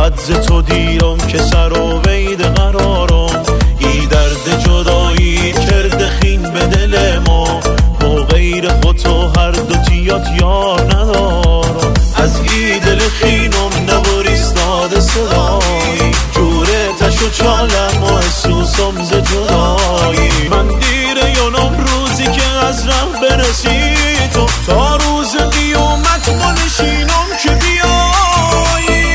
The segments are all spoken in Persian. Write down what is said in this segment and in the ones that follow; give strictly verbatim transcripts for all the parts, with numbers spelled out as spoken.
فقط ز تو دیرم که سر و وید قرارم. ای درد جدایی کرده خین به دل ما، با غیر خود تو هر دو تیات یار ندارم. از ای دل خینم نبریستاد صدایی، جوره تش و چالم و احسوسم ز جدایی. من دیره یونم روزی که از ره برسی تو، تا روز قیامت منشینم که بیایی.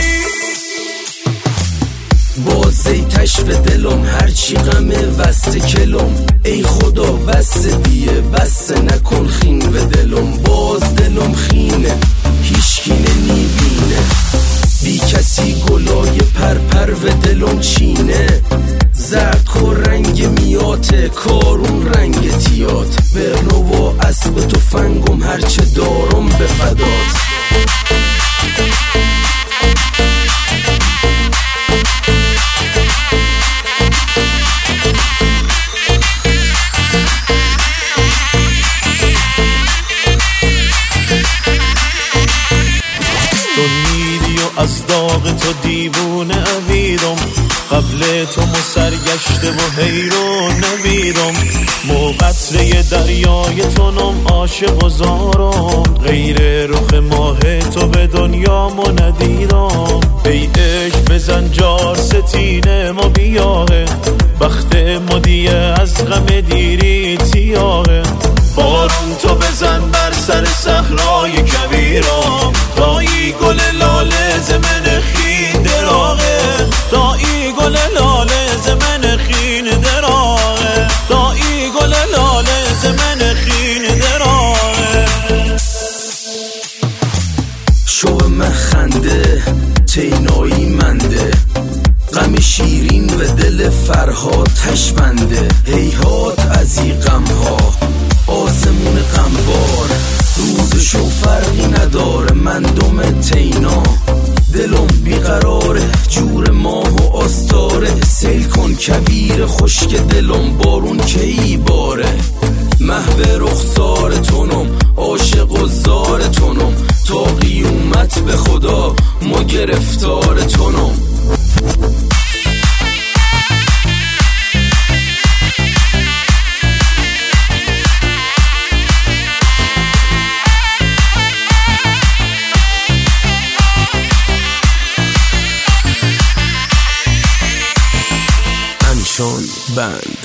بازی تش به دلم هرچی غمه وست کلم، ای خدا بس دیه بس نکن خین به دلم. باز دلم خینه هیچکی نمیبینه، بی کسی گلای پرپر و دلم چینه. زرد و رنگ میاته کارون رنگ تیات، برنو و اسب تو فنگم هرچه دارم به فدات. از داغ تو دیوونه اویدم، قبل تو مسرگشته و حیرون نویدم. مو قطره دریای تو نم عاشق و زارم، غیر رخ ماه تو به دنیا مو ندیدم. ای عشق بزن جار ستینه ما بیاهه، بخت مدیه از غم دیری سیاهه. بارون تو بزن بر سر صحرای کبیرم، تا ای گل لاله زمن خین دراغه. تا ای گل لاله زمن خین دراغه، تا ای گل لاله زمن خین دراغه. شو مخنده تینایی منده، غم شیرین و دل فرهاد تشبنده. هیهات از ای غم ها آسمون غمبار، روزشو فرقی نداره من دم تینا. دلم بیقراره جور ماه و آستاره، سیل کن کبیر خشک دلم بارون کی باره. محو رخسار تونم عاشق و زار تونم، تا قیومت به خدا ما گرفتار تونم. بند